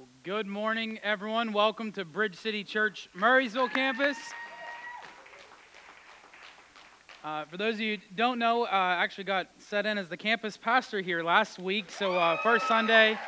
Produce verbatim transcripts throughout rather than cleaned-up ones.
Well, good morning, everyone. Welcome to Bridge City Church, Murraysville campus. Uh, for those of you who don't know, uh, I actually got set in as the campus pastor here last week. So uh, first Sunday,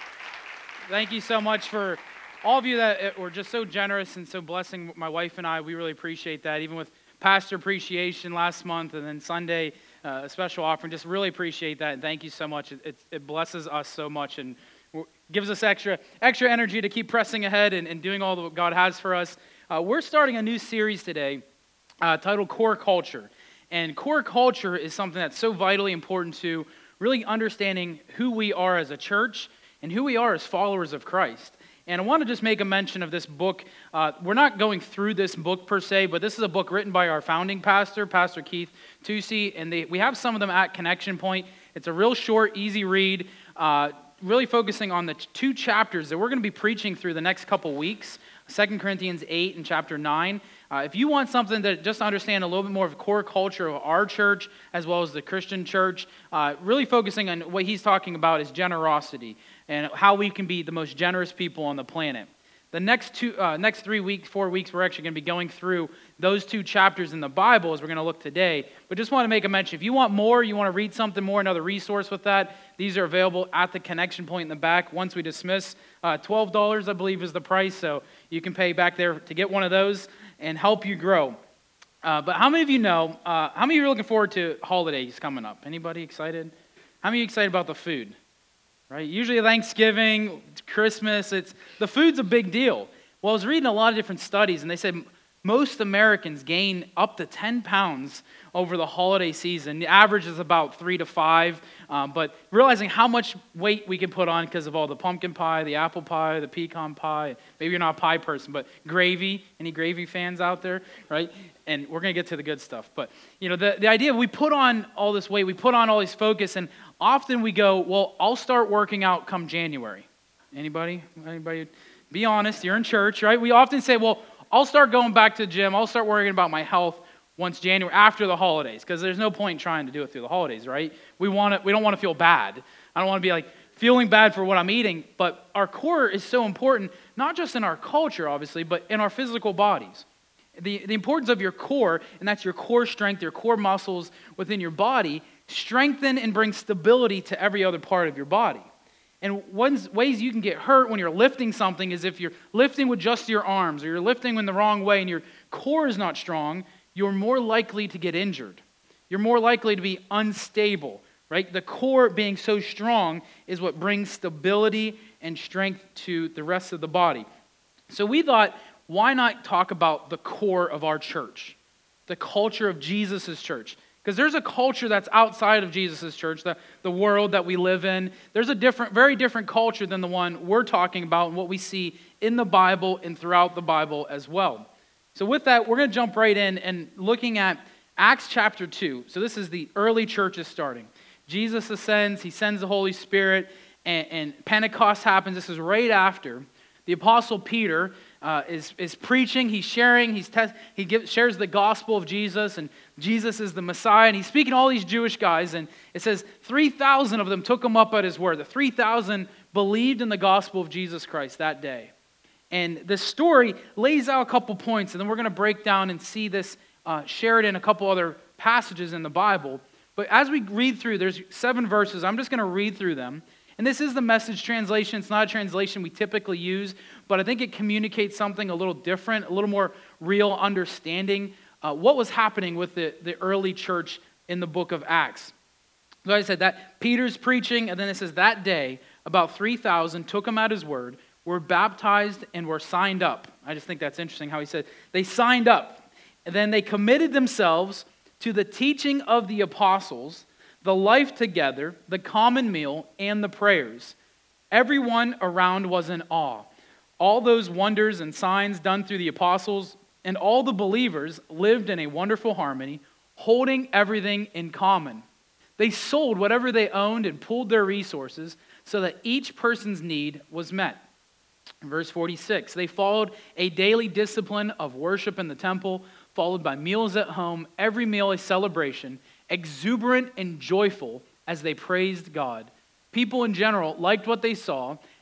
thank you so much for all of you that were just so generous and so blessing my wife and I. We really appreciate that, even with pastor appreciation last month and then Sunday, uh, a special offering. Just really appreciate that, and thank you so much. It, it, it blesses us so much and gives us extra extra energy to keep pressing ahead and, and doing all that God has for us. Uh, we're starting a new series today uh, titled Core Culture. And core culture is something that's so vitally important to really understanding who we are as a church and who we are as followers of Christ. And I want to just make a mention of this book. Uh, we're not going through this book per se, but this is a book written by our founding pastor, Pastor Keith Tusey, and they, we have some of them at Connection Point. It's a real short, easy read, uh, really focusing on the two chapters that we're going to be preaching through the next couple weeks, Second Corinthians eight and chapter nine. Uh, if you want something to just understand a little bit more of the core culture of our church as well as the Christian church, uh, really focusing on what he's talking about is generosity and how we can be the most generous people on the planet. The next two, uh, next three weeks, four weeks, we're actually going to be going through those two chapters in the Bible as we're going to look today. But just want to make a mention, if you want more, you want to read something more, another resource with that, these are available at the Connection Point in the back once we dismiss. Uh, twelve dollars, I believe, is the price, so you can pay back there to get one of those and help you grow. Uh, but how many of you know, uh, how many of you are looking forward to holidays coming up? Anybody excited? How many of you excited about the food? Right? Usually Thanksgiving, Christmas, it's the food's a big deal. Well, I was reading a lot of different studies, and they said most Americans gain up to ten pounds over the holiday season. The average is about three to five, um, but realizing how much weight we can put on because of all the pumpkin pie, the apple pie, the pecan pie. Maybe you're not a pie person, but gravy. Any gravy fans out there, right? And we're going to get to the good stuff. But, you know, the, the idea, we put on all this weight, we put on all this focus, and often we go, well, I'll start working out come January. Anybody? Anybody? Be honest, you're in church, right? We often say, well, I'll start going back to the gym, I'll start worrying about my health once January, after the holidays, because there's no point in trying to do it through the holidays, right? We want to, we don't want to feel bad. I don't want to be like feeling bad for what I'm eating, but our core is so important, not just in our culture, obviously, but in our physical bodies. The, the importance of your core, and that's your core strength, your core muscles within your body, strengthen and bring stability to every other part of your body. And one ways you can get hurt when you're lifting something is if you're lifting with just your arms, or you're lifting in the wrong way and your core is not strong, you're more likely to get injured. You're more likely to be unstable, right? The core being so strong is what brings stability and strength to the rest of the body. So we thought, why not talk about the core of our church, the culture of Jesus' church? Because there's a culture that's outside of Jesus' church, the, the world that we live in. There's a different, very different culture than the one we're talking about and what we see in the Bible and throughout the Bible as well. So with that, we're going to jump right in and looking at Acts chapter two. So this is the early churches starting. Jesus ascends, he sends the Holy Spirit, and, and Pentecost happens. This is right after. The Apostle Peter uh, is, is preaching, he's sharing, he's te- he gives, shares the gospel of Jesus, and Jesus is the Messiah, and he's speaking to all these Jewish guys, and it says three thousand of them took him up at his word. The three thousand believed in the gospel of Jesus Christ that day. And this story lays out a couple points, and then we're going to break down and see this uh, shared in a couple other passages in the Bible. But as we read through, there's seven verses. I'm just going to read through them. And this is the Message translation. It's not a translation we typically use, but I think it communicates something a little different, a little more real understanding uh, what was happening with the, the early church in the book of Acts. So I said that Peter's preaching, and then it says that day, about three thousand took him at his word, were baptized, and were signed up. I just think that's interesting how he said they signed up. And then they committed themselves to the teaching of the apostles, the life together, the common meal, and the prayers. Everyone around was in awe. All those wonders and signs done through the apostles and all the believers lived in a wonderful harmony, holding everything in common. They sold whatever they owned and pooled their resources so that each person's need was met. Verse forty-six, they followed a daily discipline of worship in the temple, followed by meals at home, every meal a celebration, exuberant and joyful as they praised God. People in general liked what they saw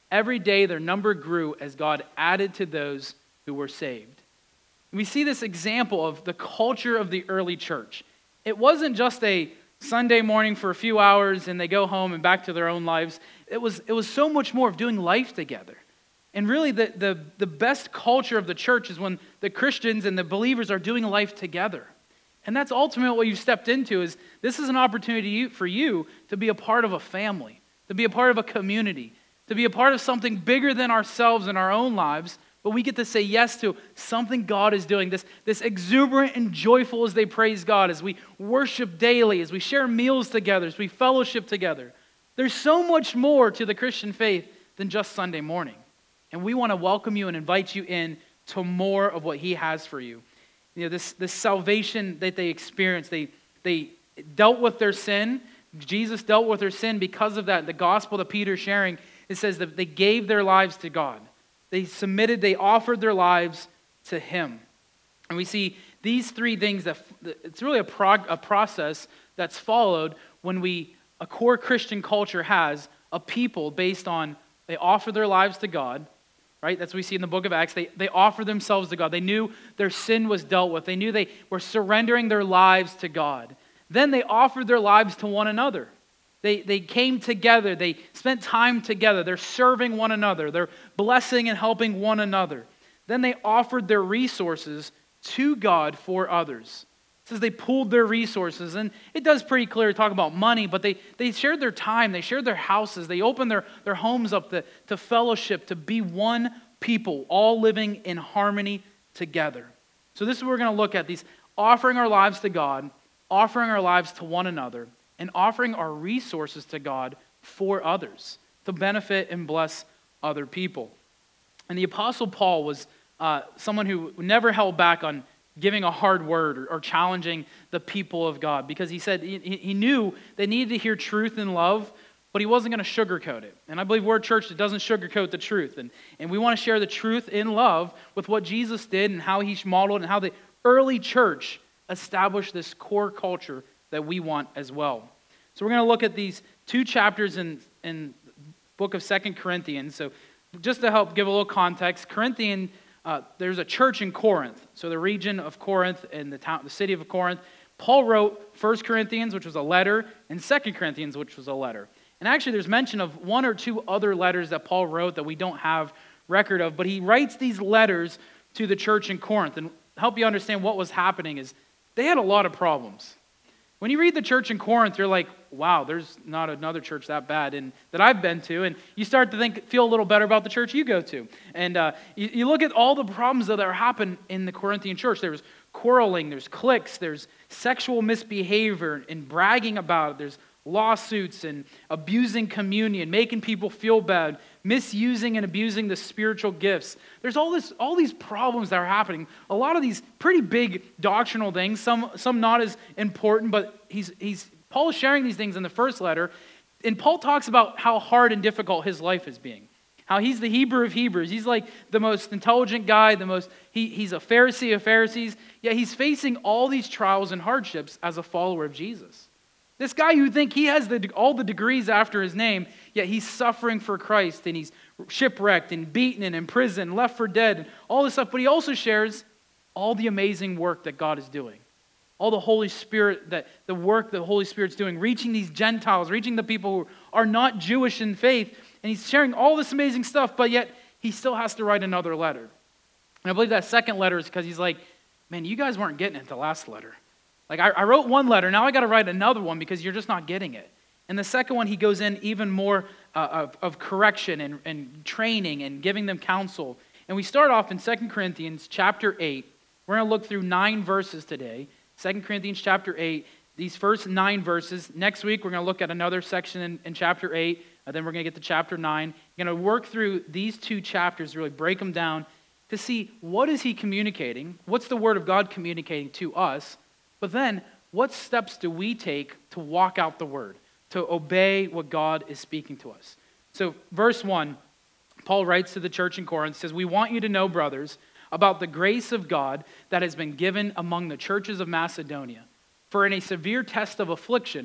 Every day their number grew as God added to those who were saved. We see this example of the culture of the early church. It wasn't just a Sunday morning for a few hours and they go home and back to their own lives. It was, it was so much more of doing life together. And really the, the, the best culture of the church is when the Christians and the believers are doing life together. And that's ultimately what you've stepped into, is this is an opportunity for you to be a part of a family, to be a part of a community, to be a part of something bigger than ourselves and our own lives, but we get to say yes to something God is doing, this, this exuberant and joyful as they praise God, as we worship daily, as we share meals together, as we fellowship together. There's so much more to the Christian faith than just Sunday morning. And we want to welcome you and invite you in to more of what He has for you. You know, this, this salvation that they experienced, they, they dealt with their sin. Jesus dealt with their sin because of that. The gospel that Peter's sharing, it says that they gave their lives to God. They submitted, they offered their lives to Him. And we see these three things that, it's really a, prog, a process that's followed when we, a core Christian culture has a people based on, they offer their lives to God, right? That's what we see in the book of Acts. They, they offer themselves to God. They knew their sin was dealt with. They knew they were surrendering their lives to God. Then they offered their lives to one another. They, they came together. They spent time together. They're serving one another. They're blessing and helping one another. Then they offered their resources to God for others. It says they pooled their resources, and it does pretty clear to talk about money, but they, they shared their time. They shared their houses. They opened their, their homes up to, to fellowship, to be one people, all living in harmony together. So this is what we're going to look at, these offering our lives to God, offering our lives to one another, and offering our resources to God for others to benefit and bless other people. And the Apostle Paul was uh, someone who never held back on giving a hard word or, or challenging the people of God, because he said he, he knew they needed to hear truth and love, but he wasn't going to sugarcoat it. And I believe we're a church that doesn't sugarcoat the truth. And, and we want to share the truth in love with what Jesus did and how He modeled and how the early church established this core culture that we want as well. So we're going to look at these two chapters in, in the book of Second Corinthians. So just to help give a little context, Corinthian, uh, there's a church in Corinth. So the region of Corinth and the town, the city of Corinth. Paul wrote First Corinthians, which was a letter, and Second Corinthians, which was a letter. And actually there's mention of one or two other letters that Paul wrote that we don't have record of, but he writes these letters to the church in Corinth. And to help you understand what was happening is they had a lot of problems. When you read the church in Corinth, you're like, wow, there's not another church that bad and that I've been to. And you start to think, feel a little better about the church you go to. And uh, you, you look at all the problems that are happening in the Corinthian church. There's quarreling, there's cliques, there's sexual misbehavior and bragging about it. There's lawsuits and abusing communion, making people feel bad, misusing and abusing the spiritual gifts. There's all this, all these problems that are happening. A lot of these pretty big doctrinal things, some, some not as important, but he's, he's, Paul is sharing these things in the first letter, and Paul talks about how hard and difficult his life is being. How he's the Hebrew of Hebrews. He's like the most intelligent guy, the most, he, he's a Pharisee of Pharisees, yet he's facing all these trials and hardships as a follower of Jesus. This guy you think he has the, all the degrees after his name, yet he's suffering for Christ, and he's shipwrecked and beaten and imprisoned, left for dead, and all this stuff. But he also shares all the amazing work that God is doing. All the Holy Spirit, that the work the Holy Spirit's doing, reaching these Gentiles, reaching the people who are not Jewish in faith. And he's sharing all this amazing stuff, but yet he still has to write another letter. And I believe that second letter is because he's like, man, you guys weren't getting it the last letter. Like, I, I wrote one letter, now I got to write another one because you're just not getting it. And the second one, he goes in even more uh, of, of correction and, and training and giving them counsel. And we start off in Second Corinthians chapter eight. We're going to look through nine verses today. Second Corinthians chapter eight, these first nine verses. Next week, we're going to look at another section in, in chapter eight. And then we're going to get to chapter nine. We're going to work through these two chapters, really break them down to see what is he communicating, what's the Word of God communicating to us, but then what steps do we take to walk out the Word, to obey what God is speaking to us. So verse one, Paul writes to the church in Corinth, says, we want you to know, brothers, about the grace of God that has been given among the churches of Macedonia. For in a severe test of affliction,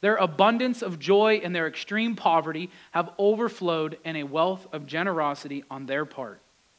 Their abundance of joy and their extreme poverty have overflowed in a wealth of generosity on their part.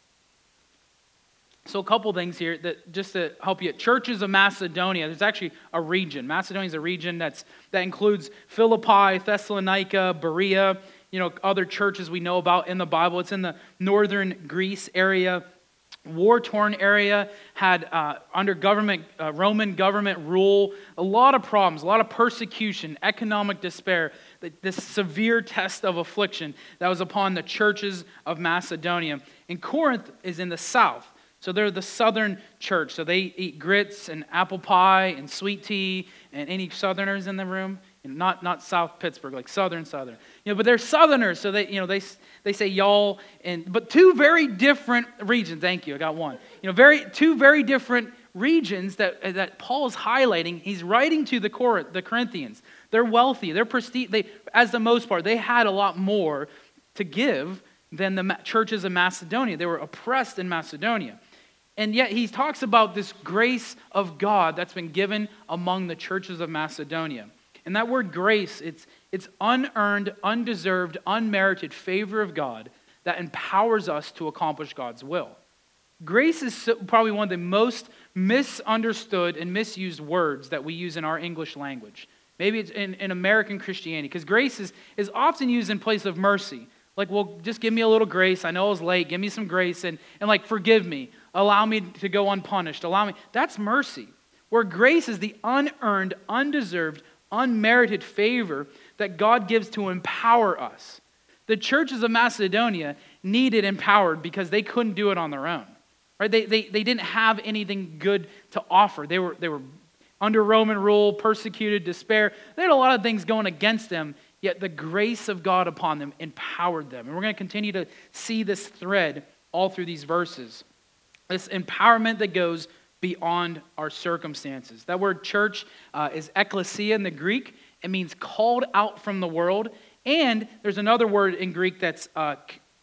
So a couple things here that just to help you. Churches of Macedonia, there's actually a region. Macedonia is a region that's that includes Philippi, Thessalonica, Berea, you know, other churches we know about in the Bible. It's in the northern Greece area, war-torn area, had uh, under government, uh, Roman government rule, a lot of problems, a lot of persecution, economic despair, this severe test of affliction that was upon the churches of Macedonia. And Corinth is in the south. So they're the southern church. So they eat grits and apple pie and sweet tea. And any southerners in the room? Not not South Pittsburgh, like southern southern. You know, but they're southerners, so they you know they they say y'all. And but two very different regions. Thank you, I got one. You know, very two very different regions that that Paul's highlighting. He's writing to the Corinth, the Corinthians. They're wealthy. They're prestige. They, as the most part, they had a lot more to give than the churches of Macedonia. They were oppressed in Macedonia. And yet he talks about this grace of God that's been given among the churches of Macedonia. And that word grace, it's, it's unearned, undeserved, unmerited favor of God that empowers us to accomplish God's will. Grace is so, probably one of the most misunderstood and misused words that we use in our English language. Maybe it's in, in American Christianity, because grace is, is often used in place of mercy. Like, well, just give me a little grace. I know I was late. Give me some grace and, and like, forgive me. Allow me to go unpunished. Allow me. That's mercy. Where grace is the unearned, undeserved, unmerited favor that God gives to empower us. The churches of Macedonia needed empowered because they couldn't do it on their own. Right? They, they, they didn't have anything good to offer. They were, they were under Roman rule, persecuted, despair. They had a lot of things going against them, yet the grace of God upon them empowered them. And we're going to continue to see this thread all through these verses. This empowerment that goes beyond our circumstances. That word church uh, is ekklesia in the Greek. It means called out from the world. And there's another word in Greek that's uh,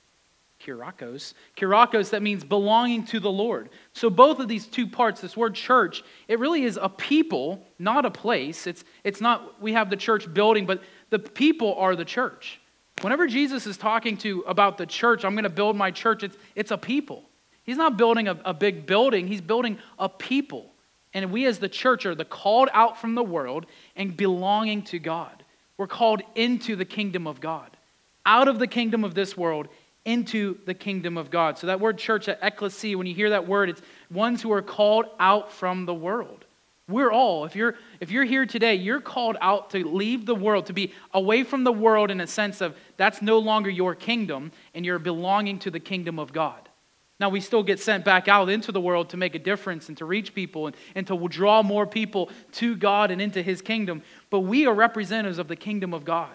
kyriakos. Kyriakos, that means belonging to the Lord. So both of these two parts, this word church, it really is a people, not a place. It's, it's not, we have the church building, but the people are the church. Whenever Jesus is talking to about the church, I'm going to build my church, it's, it's a people. He's not building a, a big building. He's building a people. And we as the church are the called out from the world and belonging to God. We're called into the kingdom of God. Out of the kingdom of this world, into the kingdom of God. So that word church, that ekklesia, when you hear that word, it's ones who are called out from the world. We're all, if you're if you're here today, you're called out to leave the world, to be away from the world in a sense of that's no longer your kingdom and you're belonging to the kingdom of God. Now, we still get sent back out into the world to make a difference and to reach people and, and to draw more people to God and into His kingdom. But we are representatives of the kingdom of God.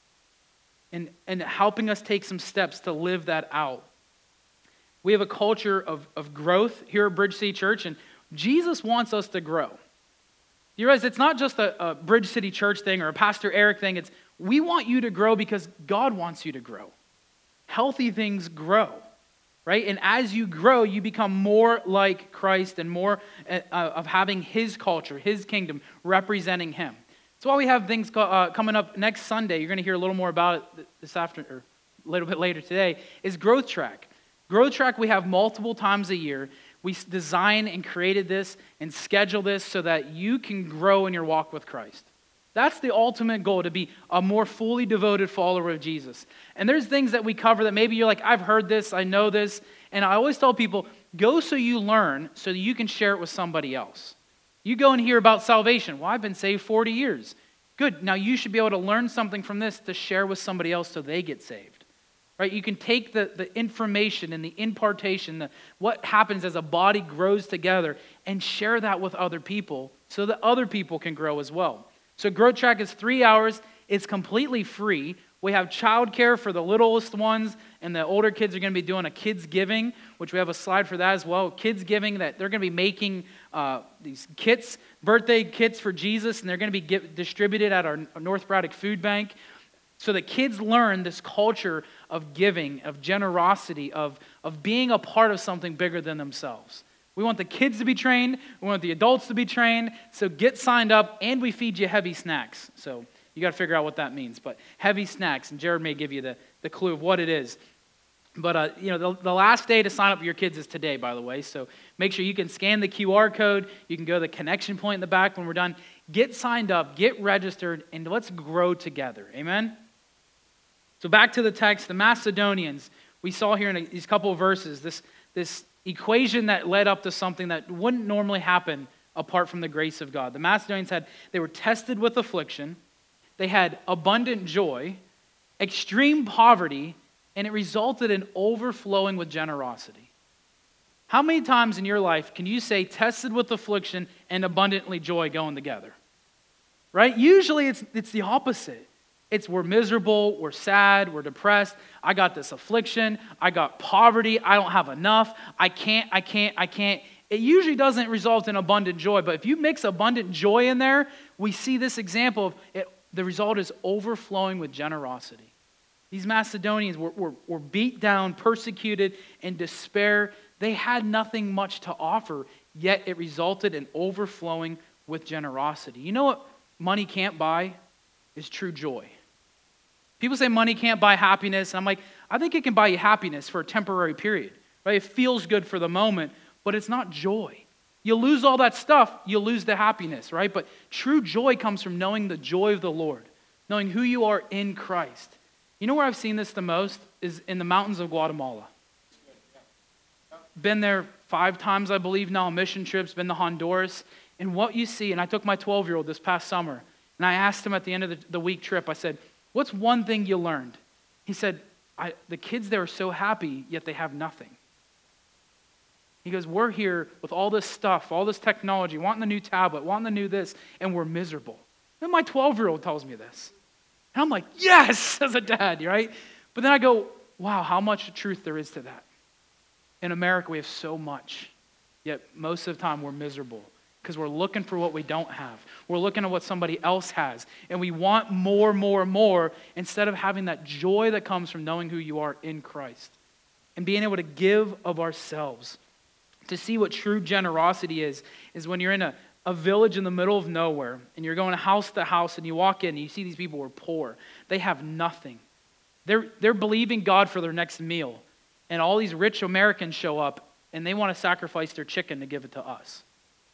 And, and helping us take some steps to live that out. We have a culture of, of growth here at Bridge City Church, and Jesus wants us to grow. You realize it's not just a, a Bridge City Church thing or a Pastor Eric thing. It's we want you to grow because God wants you to grow. Healthy things grow. Right? And as you grow, you become more like Christ and more uh, of having His culture, His kingdom, representing Him. That's why we have things uh, coming up next Sunday. You're going to hear a little more about it this afternoon, or a little bit later today, is Growth Track. Growth Track we have multiple times a year. We design and created this and schedule this so that you can grow in your walk with Christ. That's the ultimate goal, to be a more fully devoted follower of Jesus. And there's things that we cover that maybe you're like, I've heard this, I know this. And I always tell people, go so you learn so that you can share it with somebody else. You go and hear about salvation. Well, I've been saved forty years. Good. Now you should be able to learn something from this to share with somebody else so they get saved. Right? You can take the, the information and the impartation, the, what happens as a body grows together, and share that with other people so that other people can grow as well. So Growth Track is three hours. It's completely free. We have childcare for the littlest ones, and the older kids are going to be doing a Kids Giving, which we have a slide for that as well. Kids Giving, that they're going to be making uh, these kits, birthday kits for Jesus, and they're going to be get, distributed at our North Braddock Food Bank so that kids learn this culture of giving, of generosity, of, of being a part of something bigger than themselves. We want the kids to be trained. We want the adults to be trained. So get signed up, and we feed you heavy snacks. So you got to figure out what that means. But heavy snacks, and Jared may give you the, the clue of what it is. But, uh, you know, the, the last day to sign up for your kids is today, by the way. So make sure you can scan the Q R code. You can go to the connection point in the back when we're done. Get signed up, get registered, and let's grow together. Amen? So back to the text, the Macedonians, we saw here in these couple of verses, this, this equation that led up to something that wouldn't normally happen apart from the grace of God. The Macedonians had, they were tested with affliction, they had abundant joy, extreme poverty, and it resulted in overflowing with generosity. How many times in your life can you say tested with affliction and abundantly joy going together? Right? Usually it's, it's the opposite. It's we're miserable, we're sad, we're depressed. I got this affliction, I got poverty, I don't have enough, I can't, I can't, I can't. It usually doesn't result in abundant joy, but if you mix abundant joy in there, we see this example of it, the result is overflowing with generosity. These Macedonians were, were, were beat down, persecuted, in despair. They had nothing much to offer, yet it resulted in overflowing with generosity. You know what money can't buy? Is true joy. People say money can't buy happiness, and I'm like, I think it can buy you happiness for a temporary period. Right? It feels good for the moment, but it's not joy. You lose all that stuff, you lose the happiness, right? But true joy comes from knowing the joy of the Lord, knowing who you are in Christ. You know where I've seen this the most is in the mountains of Guatemala. Been there five times, I believe now, on mission trips, been to Honduras. And what you see, and I took my twelve-year-old this past summer, and I asked him at the end of the, the week trip, I said, what's one thing you learned? He said, I, the kids there are so happy, yet they have nothing. He goes, we're here with all this stuff, all this technology, wanting the new tablet, wanting the new this, and we're miserable. And my twelve-year-old tells me this. And I'm like, yes, as a dad, right? But then I go, wow, how much truth there is to that. In America, we have so much, yet most of the time we're miserable because we're looking for what we don't have. We're looking at what somebody else has, and we want more, more, more instead of having that joy that comes from knowing who you are in Christ and being able to give of ourselves. To see what true generosity is, is when you're in a, a village in the middle of nowhere and you're going house to house and you walk in and you see these people who are poor. They have nothing. They're, they're believing God for their next meal. And all these rich Americans show up and they want to sacrifice their chicken to give it to us.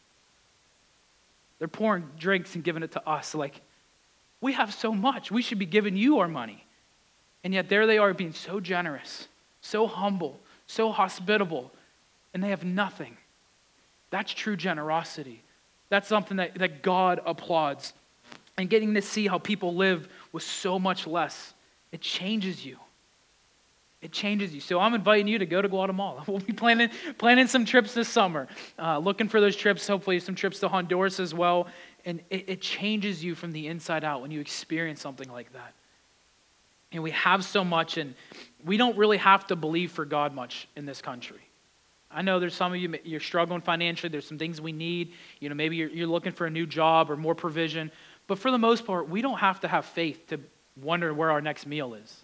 They're pouring drinks and giving it to us. Like, we have so much. We should be giving you our money. And yet there they are being so generous, so humble, so hospitable, and they have nothing. That's true generosity. That's something that, that God applauds. And getting to see how people live with so much less, it changes you. It changes you. So I'm inviting you to go to Guatemala. We'll be planning planning some trips this summer. Uh, looking for those trips, hopefully some trips to Honduras as well. And it, it changes you from the inside out when you experience something like that. And we have so much, and we don't really have to believe for God much in this country. I know there's some of you, you're struggling financially. There's some things we need. You know, maybe you're, you're looking for a new job or more provision. But for the most part, we don't have to have faith to wonder where our next meal is.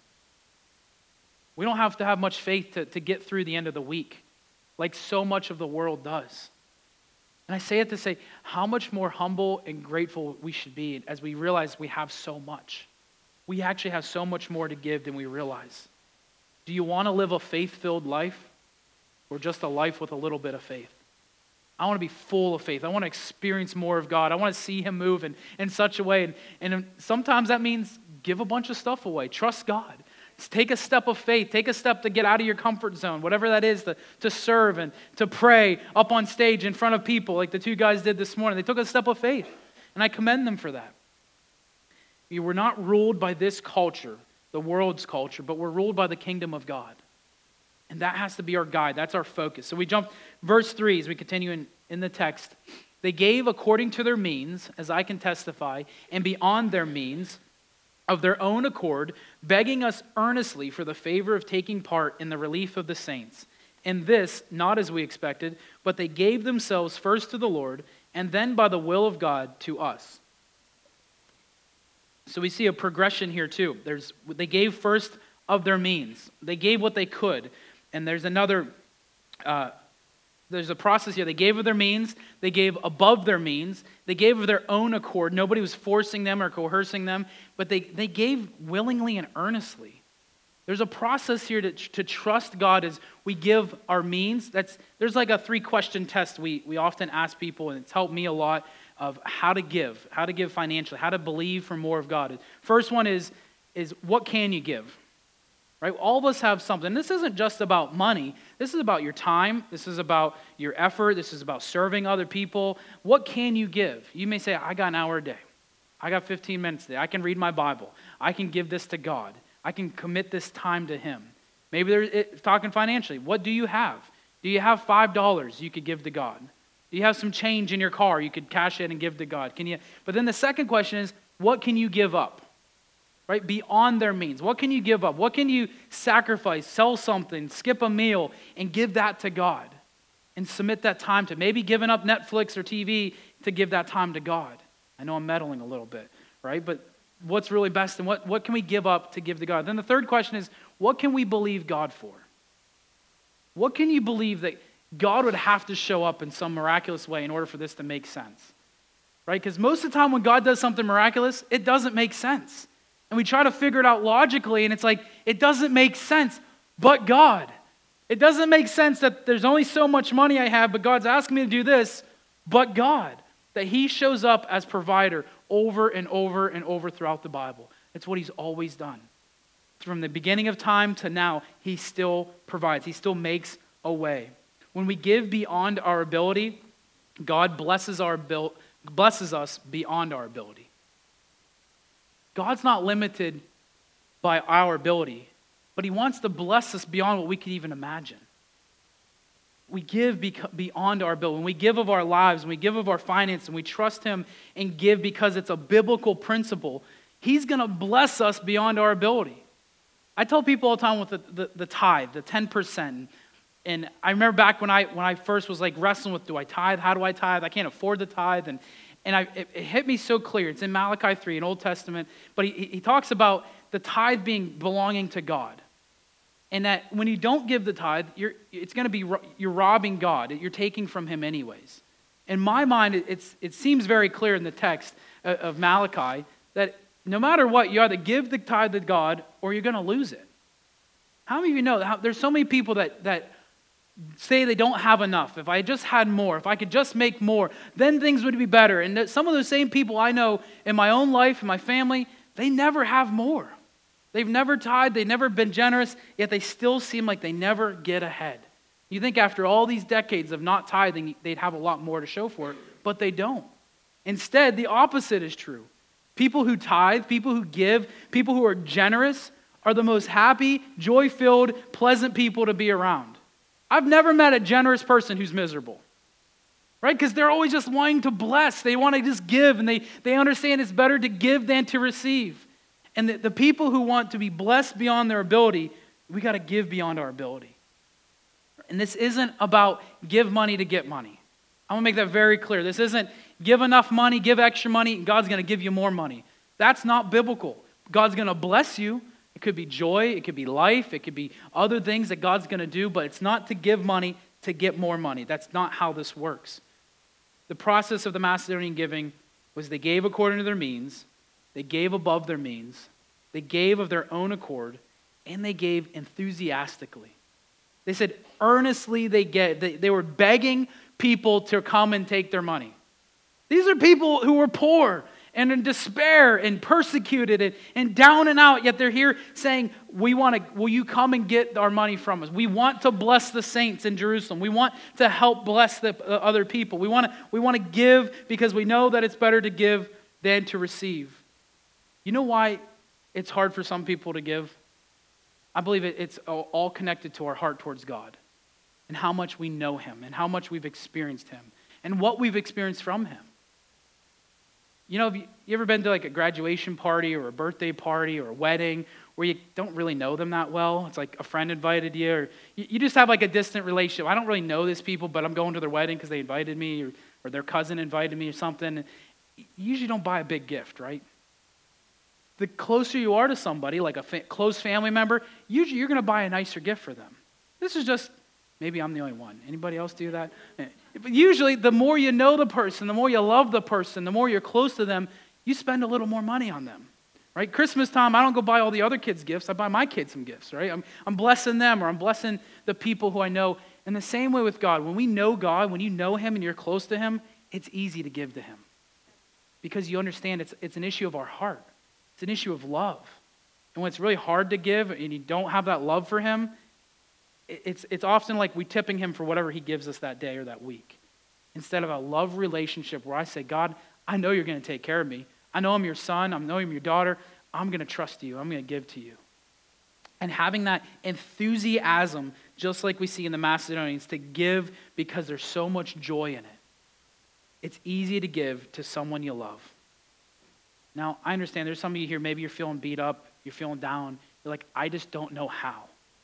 We don't have to have much faith to, to get through the end of the week like so much of the world does. And I say it to say how much more humble and grateful we should be as we realize we have so much. We actually have so much more to give than we realize. Do you want to live a faith-filled life? Or just a life with a little bit of faith? I want to be full of faith. I want to experience more of God. I want to see Him move in, in such a way. And, and sometimes that means give a bunch of stuff away. Trust God. Take a step of faith. Take a step to get out of your comfort zone, whatever that is, to, to serve and to pray up on stage in front of people like the two guys did this morning. They took a step of faith, and I commend them for that. We were not ruled by this culture, the world's culture, but we're ruled by the kingdom of God. And that has to be our guide. That's our focus. So we jump verse three as we continue in, in the text. They gave according to their means, as I can testify, and beyond their means, of their own accord, begging us earnestly for the favor of taking part in the relief of the saints. And this, not as we expected, but they gave themselves first to the Lord, and then by the will of God to us. So we see a progression here too. There's they gave first of their means. They gave what they could. And there's another uh, There's a process here. They gave of their means. They gave above their means. They gave of their own accord. Nobody was forcing them or coercing them, but they, they gave willingly and earnestly. There's a process here to, to trust God as we give our means. That's There's like a three-question test we, we often ask people, and it's helped me a lot, of how to give, how to give financially, how to believe for more of God. First one is, is what can you give? Right? All of us have something. This isn't just about money. This is about your time. This is about your effort. This is about serving other people. What can you give? You may say, I got an hour a day. I got fifteen minutes a day. I can read my Bible. I can give this to God. I can commit this time to Him. Maybe they're talking financially. What do you have? Do you have five dollars you could give to God? Do you have some change in your car you could cash in and give to God? Can you? But then the second question is, what can you give up? Right? Beyond their means. What can you give up? What can you sacrifice, sell something, skip a meal, and give that to God? And submit that time to maybe giving up Netflix or T V to give that time to God. I know I'm meddling a little bit, right? But what's really best and what, what can we give up to give to God? Then the third question is, what can we believe God for? What can you believe that God would have to show up in some miraculous way in order for this to make sense? Right? Because most of the time when God does something miraculous, it doesn't make sense. And we try to figure it out logically, and it's like, it doesn't make sense, but God. It doesn't make sense that there's only so much money I have, but God's asking me to do this, but God. That He shows up as provider over and over and over throughout the Bible. It's what He's always done. From the beginning of time to now, He still provides. He still makes a way. When we give beyond our ability, God blesses our abil- blesses us beyond our ability. God's not limited by our ability, but He wants to bless us beyond what we could even imagine. We give beyond our ability. When we give of our lives, when we give of our finances, and we trust Him and give because it's a biblical principle, He's going to bless us beyond our ability. I tell people all the time with the, the, the tithe, the ten percent. And I remember back when I when I first was like wrestling with, do I tithe? How do I tithe? I can't afford the tithe. And And I, it, it hit me so clear. It's in Malachi three, in Old Testament. But he, he talks about the tithe being belonging to God. And that when you don't give the tithe, you're, it's going to be, you're robbing God. You're taking from Him anyways. In my mind, it, it's, it seems very clear in the text of, of Malachi that no matter what, you either give the tithe to God or you're going to lose it. How many of you know that there's so many people that, that say they don't have enough? If I just had more, if I could just make more, then things would be better. And that some of those same people I know in my own life, in my family, they never have more. They've never tithed, they've never been generous, yet they still seem like they never get ahead. You think after all these decades of not tithing, they'd have a lot more to show for it, but they don't. Instead, the opposite is true. People who tithe, people who give, people who are generous are the most happy, joy-filled, pleasant people to be around. I've never met a generous person who's miserable, right? Because they're always just wanting to bless. They want to just give, and they, they understand it's better to give than to receive. And the, the people who want to be blessed beyond their ability, we got to give beyond our ability. And this isn't about give money to get money. I want to make that very clear. This isn't give enough money, give extra money, and God's going to give you more money. That's not biblical. God's going to bless you. It could be joy, it could be life, it could be other things that God's going to do, but it's not to give money to get more money. That's not how this works. The process of the Macedonian giving was they gave according to their means, they gave above their means, they gave of their own accord, and they gave enthusiastically. They said earnestly they get. They, they were begging people to come and take their money. These are people who were poor and in despair and persecuted and, and down and out, yet they're here saying, we want to, will you come and get our money from us? We want to bless the saints in Jerusalem. We want to help bless the uh, other people. We want to, we want to give because we know that it's better to give than to receive. You know why it's hard for some people to give? I believe it, it's all connected to our heart towards God and how much we know Him and how much we've experienced Him and what we've experienced from Him. You know, have you, you ever been to like a graduation party or a birthday party or a wedding where you don't really know them that well? It's like a friend invited you, or you, you just have like a distant relationship. I don't really know these people, but I'm going to their wedding because they invited me, or, or their cousin invited me or something. You usually don't buy a big gift, right? The closer you are to somebody, like a fa- close family member, usually you're going to buy a nicer gift for them. This is just Maybe I'm the only one. Anybody else do that? But usually, the more you know the person, the more you love the person, the more you're close to them, you spend a little more money on them, right? Christmas time, I don't go buy all the other kids gifts. I buy my kids some gifts, right? I'm, I'm blessing them, or I'm blessing the people who I know. In the same way with God, when we know God, when you know Him and you're close to Him, it's easy to give to Him because you understand it's, it's an issue of our heart. It's an issue of love. And when it's really hard to give and you don't have that love for Him, It's, it's often like we tipping Him for whatever He gives us that day or that week. Instead of a love relationship where I say, God, I know you're going to take care of me. I know I'm your son. I know I'm your daughter. I'm going to trust you. I'm going to give to you. And having that enthusiasm, just like we see in the Macedonians, to give because there's so much joy in it. It's easy to give to someone you love. Now, I understand there's some of you here, maybe you're feeling beat up, you're feeling down. You're like, I just don't know how.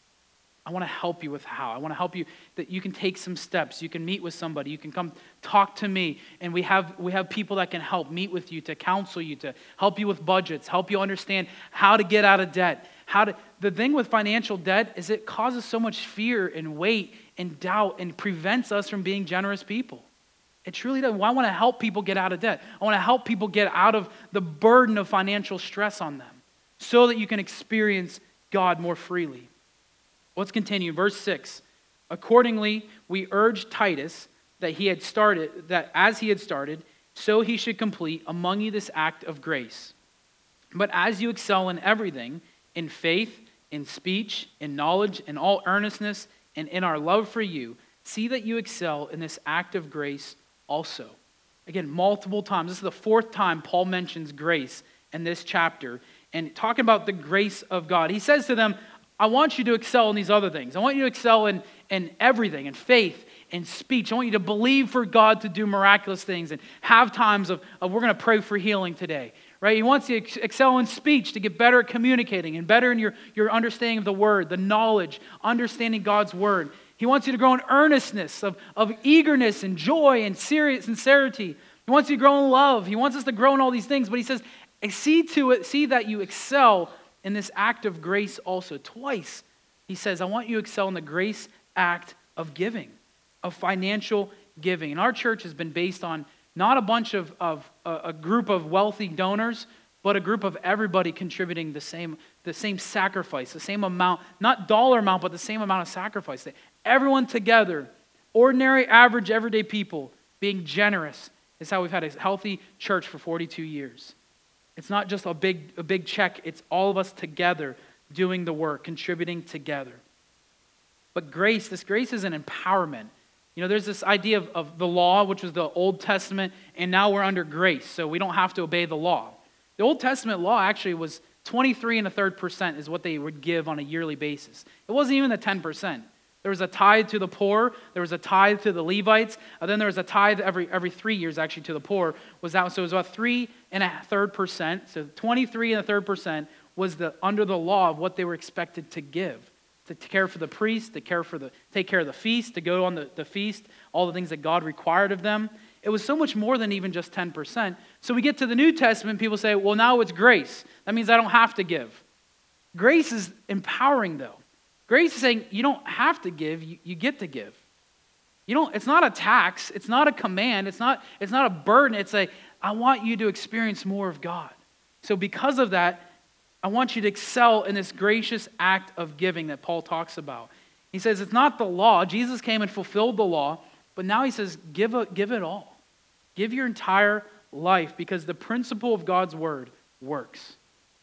I want to help you with how. I want to help you that you can take some steps. You can meet with somebody. You can come talk to me. And we have we have people that can help meet with you, to counsel you, to help you with budgets, help you understand how to get out of debt. How to, the thing with financial debt is it causes so much fear and weight and doubt and prevents us from being generous people. It truly does. I want to help people get out of debt. I want to help people get out of the burden of financial stress on them so that you can experience God more freely. Let's continue. Verse six. Accordingly, we urge Titus that he had started, that as he had started, so he should complete among you this act of grace. But as you excel in everything, in faith, in speech, in knowledge, in all earnestness, and in our love for you, see that you excel in this act of grace also. Again, multiple times. This is the fourth time Paul mentions grace in this chapter. And talking about the grace of God, he says to them, I want you to excel in these other things. I want you to excel in, in everything, in faith, in speech. I want you to believe for God to do miraculous things and have times of, of we're going to pray for healing today. Right? He wants you to excel in speech, to get better at communicating and better in your, your understanding of the word, the knowledge, understanding God's word. He wants you to grow in earnestness, of, of eagerness and joy and serious sincerity. He wants you to grow in love. He wants us to grow in all these things. But he says, see to it, see that you excel in this act of grace also. Twice he says, I want you to excel in the grace act of giving, of financial giving. And our church has been based on not a bunch of, of uh, a group of wealthy donors, but a group of everybody contributing the same, the same sacrifice, the same amount, not dollar amount, but the same amount of sacrifice. Everyone together, ordinary, average, everyday people, being generous is how we've had a healthy church for forty-two years. It's not just a big, a big check. It's all of us together doing the work, contributing together. But grace, this grace is an empowerment. You know, there's this idea of, of the law, which was the Old Testament, and now we're under grace, so we don't have to obey the law. The Old Testament law actually was twenty-three and a third percent is what they would give on a yearly basis. It wasn't even the ten percent. There was a tithe to the poor. There was a tithe to the Levites. And then there was a tithe every every three years actually to the poor. Was that so? It was about three and a third percent. So twenty-three and a third percent was the under the law of what they were expected to give, to care for the priest, to care for the take care of the feast, to go on the, the feast, all the things that God required of them. It was so much more than even just ten percent. So we get to the New Testament, people say, well, now it's grace. That means I don't have to give. Grace is empowering, though. Grace is saying you don't have to give, you, you get to give. You don't, it's not a tax, it's not a command, it's not, it's not a burden, it's a, I want you to experience more of God. So because of that, I want you to excel in this gracious act of giving that Paul talks about. He says it's not the law. Jesus came and fulfilled the law, but now he says give, a, give it all. Give your entire life because the principle of God's word works.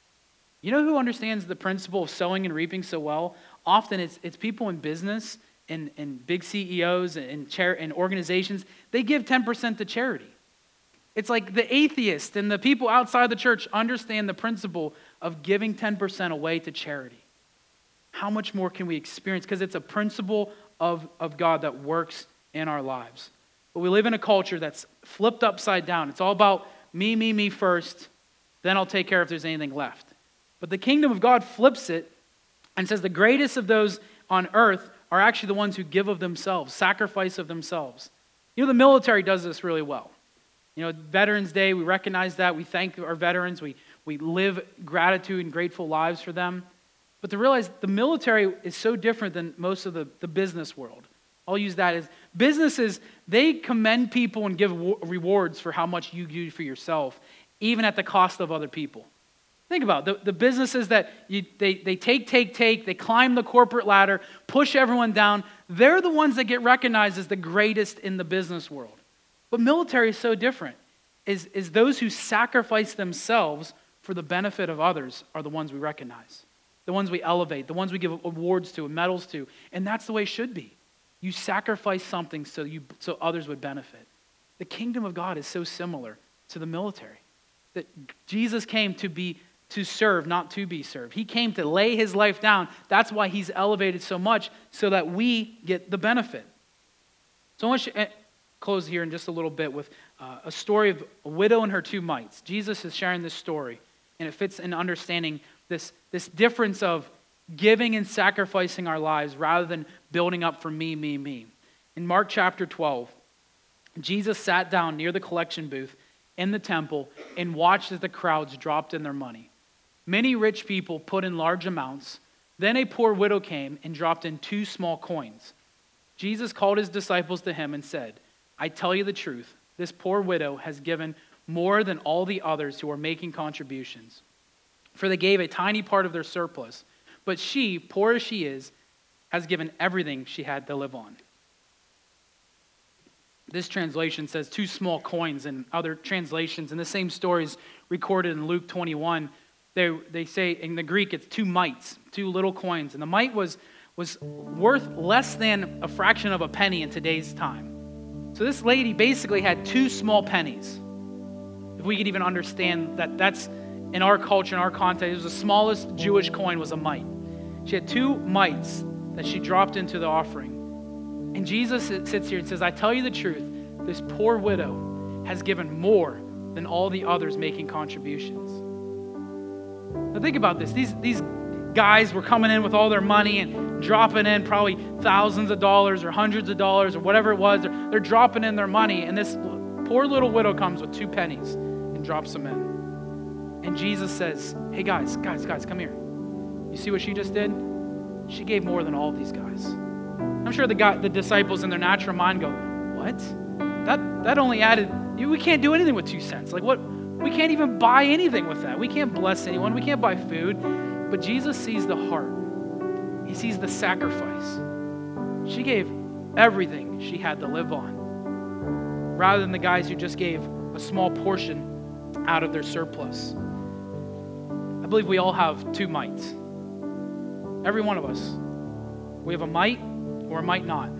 You know who understands the principle of sowing and reaping so well? Often it's, it's people in business and, and big C E Os and, char- and organizations. They give ten percent to charity. It's like the atheists and the people outside the church understand the principle of giving ten percent away to charity. How much more can we experience? Because it's a principle of, of God that works in our lives. But we live in a culture that's flipped upside down. It's all about me, me, me first, then I'll take care if there's anything left. But the kingdom of God flips it and says the greatest of those on earth are actually the ones who give of themselves, sacrifice of themselves. You know, the military does this really well. You know, Veterans Day, we recognize that. We thank our veterans. We, we live gratitude and grateful lives for them. But to realize the military is so different than most of the, the business world. I'll use that as businesses, they commend people and give rewards for how much you do for yourself, even at the cost of other people. Think about it. The, the businesses that you, they, they take, take, take, they climb the corporate ladder, push everyone down. They're the ones that get recognized as the greatest in the business world. But military is so different. Is, is those who sacrifice themselves for the benefit of others are the ones we recognize, the ones we elevate, the ones we give awards to and medals to. And that's the way it should be. You sacrifice something so, you, so others would benefit. The kingdom of God is so similar to the military. That Jesus came to be to serve, not to be served. He came to lay his life down. That's why he's elevated so much, so that we get the benefit. So I want to close here in just a little bit with uh, a story of a widow and her two mites. Jesus is sharing this story, and it fits in understanding this, this difference of giving and sacrificing our lives rather than building up for me, me, me. In Mark chapter twelve, Jesus sat down near the collection booth in the temple and watched as the crowds dropped in their money. Many rich people put in large amounts. Then a poor widow came and dropped in two small coins. Jesus called his disciples to him and said, I tell you the truth, this poor widow has given more than all the others who are making contributions. For they gave a tiny part of their surplus, but she, poor as she is, has given everything she had to live on. This translation says two small coins, and other translations, and the same story is recorded in Luke twenty-one. They, they say in the Greek it's two mites, two little coins. And the mite was, was worth less than a fraction of a penny in today's time. So this lady basically had two small pennies. If we could even understand that that's in our culture, in our context, it was the smallest Jewish coin was a mite. She had two mites that she dropped into the offering. And Jesus sits here and says, I tell you the truth, this poor widow has given more than all the others making contributions. Now think about this. These, these guys were coming in with all their money and dropping in probably thousands of dollars or hundreds of dollars or whatever it was. They're, they're dropping in their money, and this poor little widow comes with two pennies and drops them in. And Jesus says, hey guys, guys, guys, come here. You see what she just did? She gave more than all of these guys. I'm sure the guy, the disciples in their natural mind go, what? That that only added, we can't do anything with two cents. Like what? We can't even buy anything with that. We can't bless anyone. We can't buy food. But Jesus sees the heart. He sees the sacrifice. She gave everything she had to live on, rather than the guys who just gave a small portion out of their surplus. I believe we all have two mites. Every one of us. We have a mite or a might not.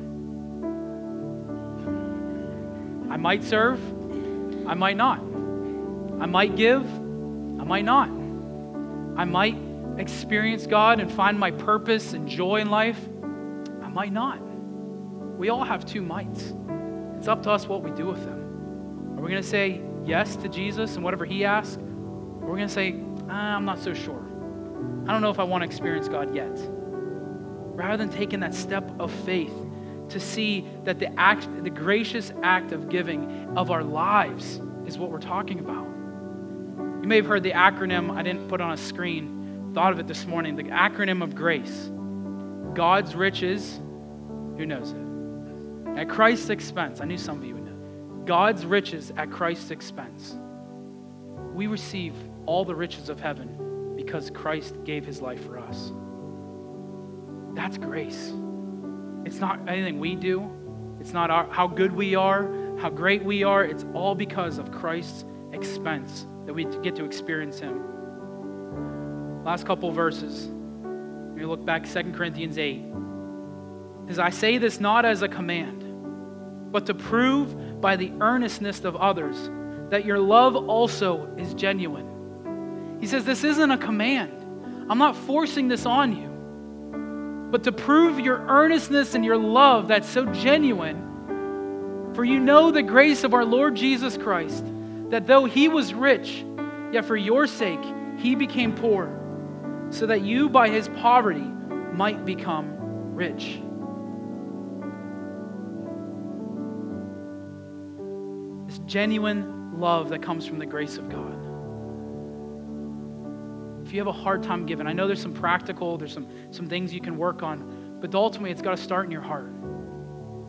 I might serve, I might not. I might give, I might not. I might experience God and find my purpose and joy in life, I might not. We all have two mites. It's up to us what we do with them. Are we going to say yes to Jesus and whatever he asks? Or are we going to say, ah, I'm not so sure. I don't know if I want to experience God yet. Rather than taking that step of faith to see that the act, the gracious act of giving of our lives is what we're talking about. You may have heard the acronym, I didn't put on a screen, thought of it this morning, the acronym of GRACE. God's riches, who knows it? At Christ's expense. I knew some of you would know. God's riches at Christ's expense. We receive all the riches of heaven because Christ gave his life for us. That's grace. It's not anything we do. It's not our, how good we are, how great we are. It's all because of Christ's expense that we get to experience him. Last couple verses. When you look back, Second Corinthians eight. It says, I say this not as a command, but to prove by the earnestness of others that your love also is genuine. He says, this isn't a command. I'm not forcing this on you. But to prove your earnestness and your love that's so genuine, for you know the grace of our Lord Jesus Christ, that though he was rich, yet for your sake he became poor, so that you by his poverty might become rich. This genuine love that comes from the grace of God. If you have a hard time giving, I know there's some practical, there's some, some things you can work on, but ultimately it's got to start in your heart.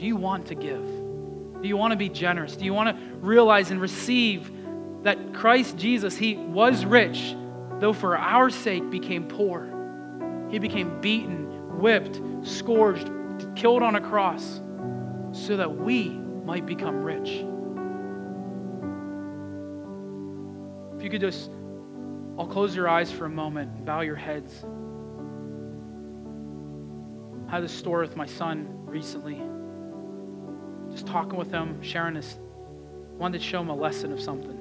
do you want to give? Do you want to be generous? Do you want to realize and receive that Christ Jesus, he was rich, though for our sake became poor. He became beaten, whipped, scourged, killed on a cross, so that we might become rich. If you could just, I'll close your eyes for a moment, bow your heads. I had this story with my son recently. Just talking with him, sharing this, wanted to show him a lesson of something.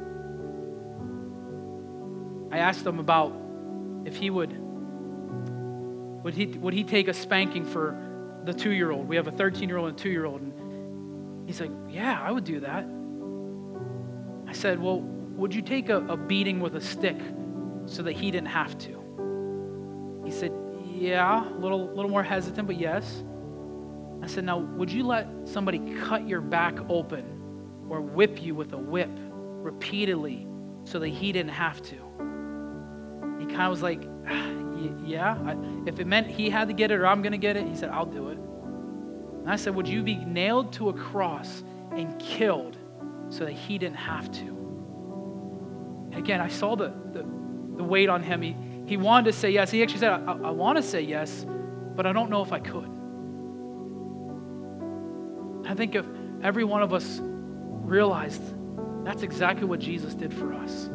I asked him about if he would, would he would he take a spanking for the two-year-old? We have a thirteen-year-old and a two-year-old, and he's like, yeah, I would do that. I said, well, would you take a, a beating with a stick so that he didn't have to? He said, yeah, a little, little more hesitant, but yes. I said, now, would you let somebody cut your back open or whip you with a whip repeatedly so that he didn't have to? He kind of was like, yeah, I, if it meant he had to get it or I'm going to get it, he said, I'll do it. And I said, would you be nailed to a cross and killed so that he didn't have to? And again, I saw the, the, the weight on him. He, he wanted to say yes. He actually said, I, I want to say yes, but I don't know if I could. I think if every one of us realized that's exactly what Jesus did for us.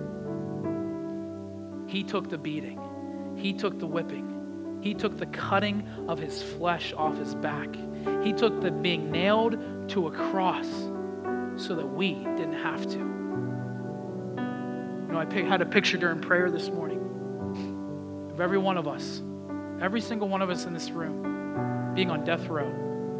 He took the beating. He took the whipping. He took the cutting of his flesh off his back. He took the being nailed to a cross so that we didn't have to. You know, I had a picture during prayer this morning of every one of us, every single one of us in this room being on death row.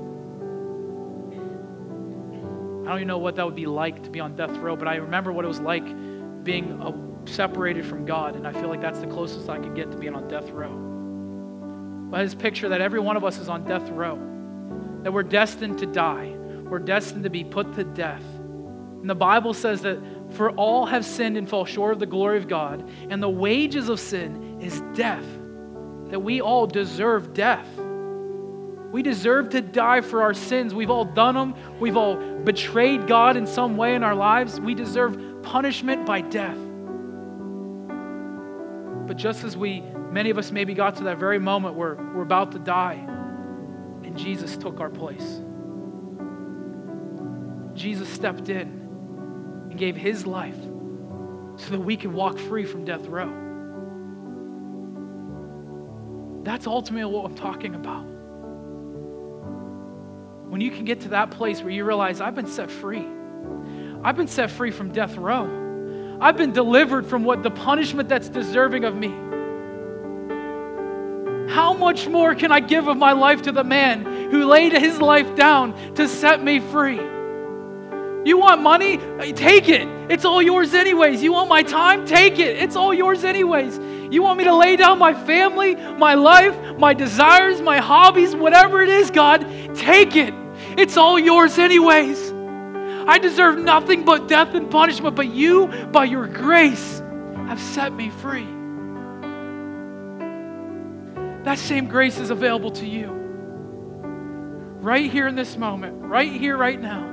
I don't even know what that would be like to be on death row, but I remember what it was like being a separated from God, and I feel like that's the closest I could get to being on death row. But his picture that every one of us is on death row, that we're destined to die, we're destined to be put to death. And the Bible says that for all have sinned and fall short of the glory of God, and the wages of sin is death, that we all deserve death. We deserve to die for our sins. We've all done them. We've all betrayed God in some way in our lives. We deserve punishment by death. But just as we, many of us maybe got to that very moment where we're about to die, and Jesus took our place. Jesus stepped in and gave his life so that we could walk free from death row. That's ultimately what I'm talking about. When you can get to that place where you realize, I've been set free. I've been set free from death row. I've been delivered from what the punishment that's deserving of me. How much more can I give of my life to the man who laid his life down to set me free? You want money? Take it. It's all yours anyways. You want my time? Take it. It's all yours anyways. You want me to lay down my family, my life, my desires, my hobbies, whatever it is, God, take it. It's all yours anyways. I deserve nothing but death and punishment, but you, by your grace, have set me free. That same grace is available to you. Right here in this moment, right here, right now.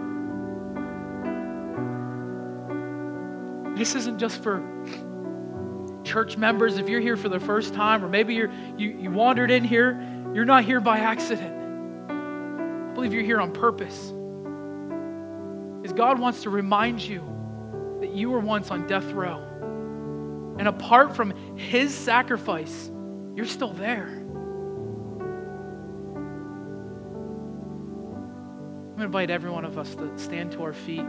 This isn't just for church members. If you're here for the first time, or maybe you're, you, you wandered in here, you're not here by accident. I believe you're here on purpose. Because God wants to remind you that you were once on death row. And apart from his sacrifice, you're still there. I'm going to invite every one of us to stand to our feet.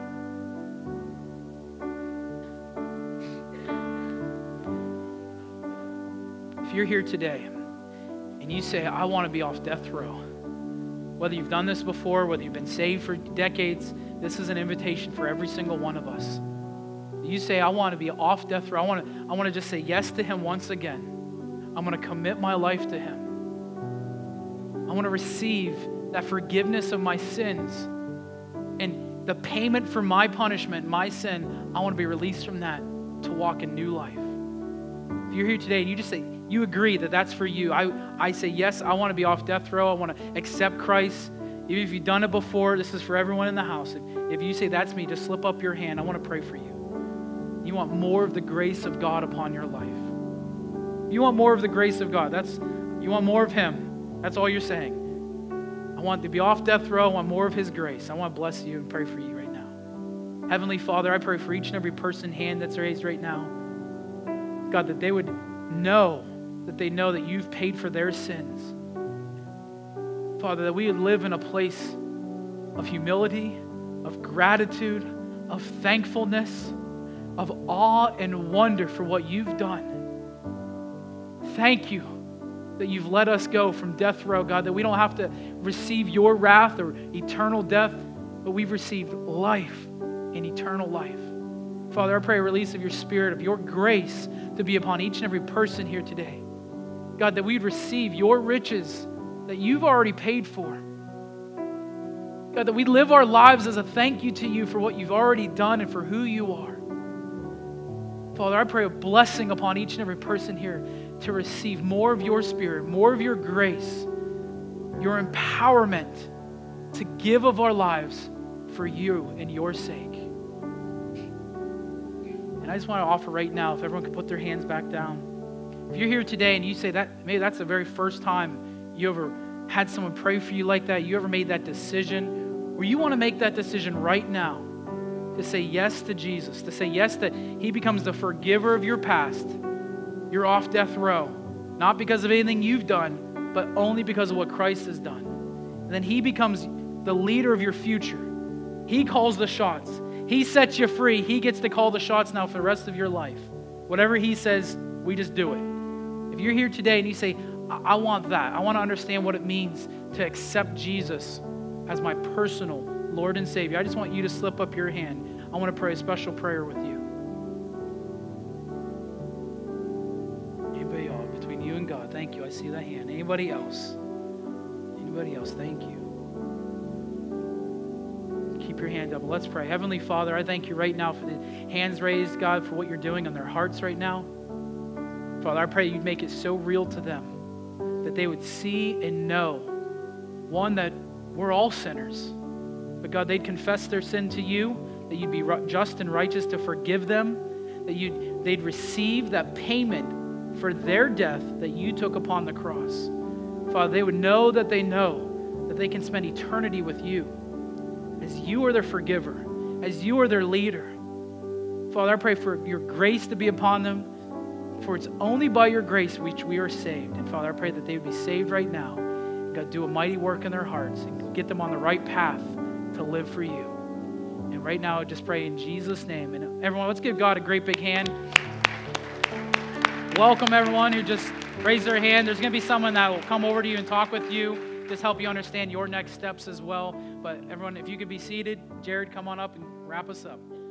If you're here today and you say, I want to be off death row, whether you've done this before, whether you've been saved for decades, this is an invitation for every single one of us. You say, I want to be off death row. I want to, I want to just say yes to him once again. I'm going to commit my life to him. I want to receive that forgiveness of my sins and the payment for my punishment, my sin. I want to be released from that to walk in new life. If you're here today and you just say, you agree that that's for you, I, I say, yes, I want to be off death row. I want to accept Christ. Even if you've done it before, this is for everyone in the house. If, if you say, that's me, just slip up your hand. I want to pray for you. You want more of the grace of God upon your life. You want more of the grace of God. That's you want more of Him. That's all you're saying. I want to be off death row. I want more of His grace. I want to bless you and pray for you right now. Heavenly Father, I pray for each and every person hand that's raised right now. God, that they would know, that they know that you've paid for their sins. Father, that we would live in a place of humility, of gratitude, of thankfulness, of awe and wonder for what you've done. Thank you that you've let us go from death row, God, that we don't have to receive your wrath or eternal death, but we've received life and eternal life. Father, I pray a release of your Spirit, of your grace to be upon each and every person here today. God, that we'd receive your riches that you've already paid for. God, that we live our lives as a thank you to you for what you've already done and for who you are. Father, I pray a blessing upon each and every person here to receive more of your Spirit, more of your grace, your empowerment to give of our lives for you and your sake. And I just want to offer right now, if everyone could put their hands back down. If you're here today and you say that, maybe that's the very first time you ever had someone pray for you like that, you ever made that decision, or you want to make that decision right now to say yes to Jesus, to say yes that He becomes the forgiver of your past. You're off death row, not because of anything you've done, but only because of what Christ has done. And then He becomes the leader of your future. He calls the shots. He sets you free. He gets to call the shots now for the rest of your life. Whatever He says, we just do it. If you're here today and you say, I, I want that, I want to understand what it means to accept Jesus as my personal Lord and Savior, I just want you to slip up your hand. I want to pray a special prayer with you. Anybody else? Between you and God, thank you. I see that hand. Anybody else? Anybody else? Thank you. Keep your hand up. Let's pray. Heavenly Father, I thank you right now for the hands raised, God, for what you're doing on their hearts right now. Father, I pray you'd make it so real to them that they would see and know, one, that we're all sinners. But God, they'd confess their sin to you, that you'd be just and righteous to forgive them, that you'd, they'd receive that payment for their death that you took upon the cross. Father, they would know that they know that they can spend eternity with you as you are their forgiver, as you are their leader. Father, I pray for your grace to be upon them, for it's only by your grace which we are saved. And Father, I pray that they would be saved right now. God, do a mighty work in their hearts and get them on the right path to live for you. And right now, I just pray in Jesus' name. And everyone, let's give God a great big hand. Welcome everyone who just raised their hand. There's going to be someone that will come over to you and talk with you, just help you understand your next steps as well. But everyone, if you could be seated, Jared, come on up and wrap us up.